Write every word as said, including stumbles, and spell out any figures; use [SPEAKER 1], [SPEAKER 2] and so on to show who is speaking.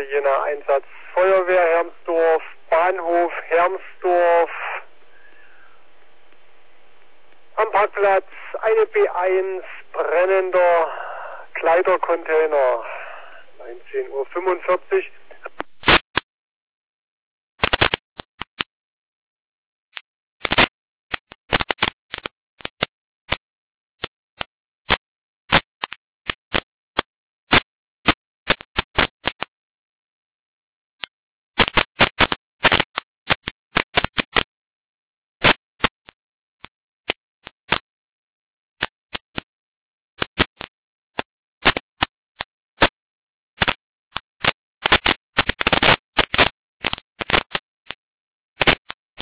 [SPEAKER 1] Jena Einsatz Feuerwehr Hermsdorf, Bahnhof Hermsdorf. Am Parkplatz eine B eins, brennender Kleidercontainer. neunzehn Uhr fünfundvierzig.